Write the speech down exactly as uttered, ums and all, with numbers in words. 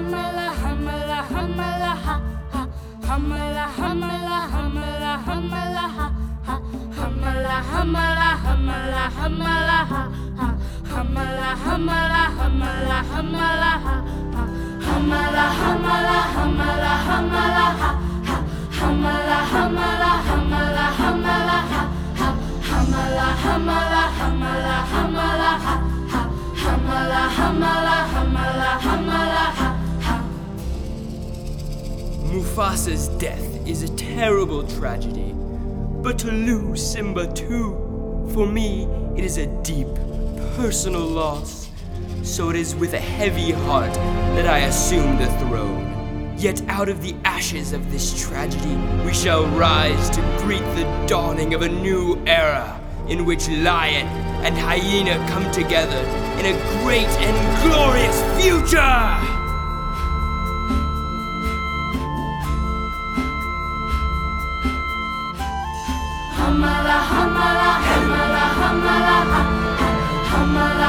hamala, hamala, hamala, ha, ha, hamala, hamala, hamala, hamala, ha, ha, hamala, hamala, hamala, hamala, ha, ha, hamala, hamala, hamala, hamala, ha, ha, hamala, hamala, hamala, hamala, ha, ha, hamala, hamala, hamala, hamala, ha, ha, hamala, hamala, hamala, hamala, ha, ha, hamala, hamala, hamala, hamala, ha, ha. Mufasa's death is a terrible tragedy, but to lose Simba too, for me, it is a deep, personal loss. So it is with a heavy heart that I assume the throne. Yet out of the ashes of this tragedy, we shall rise to greet the dawning of a new era, in which lion and hyena come together in a great and glorious future! Hamala, hamala, hamala, hamala, ha, ha, hamala.